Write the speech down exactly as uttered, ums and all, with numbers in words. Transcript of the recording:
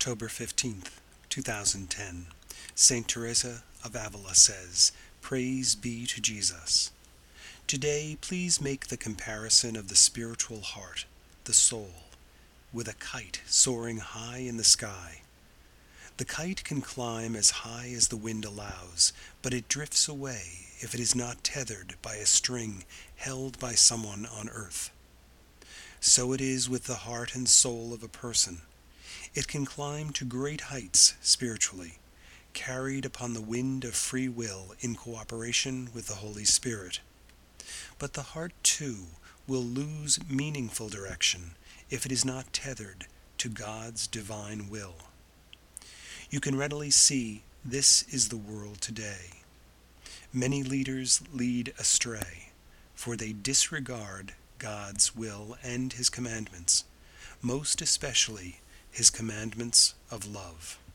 October fifteenth, two thousand ten, Saint Teresa of Avila says, "Praise be to Jesus." Today, please make the comparison of the spiritual heart, the soul, with a kite soaring high in the sky. The kite can climb as high as the wind allows, but it drifts away if it is not tethered by a string held by someone on earth. So it is with the heart and soul of a person. It can climb to great heights spiritually, carried upon the wind of free will in cooperation with the Holy Spirit. But the heart, too, will lose meaningful direction if it is not tethered to God's divine will. You can readily see this is the world today. Many leaders lead astray, for they disregard God's will and His commandments, most especially His commandments of love.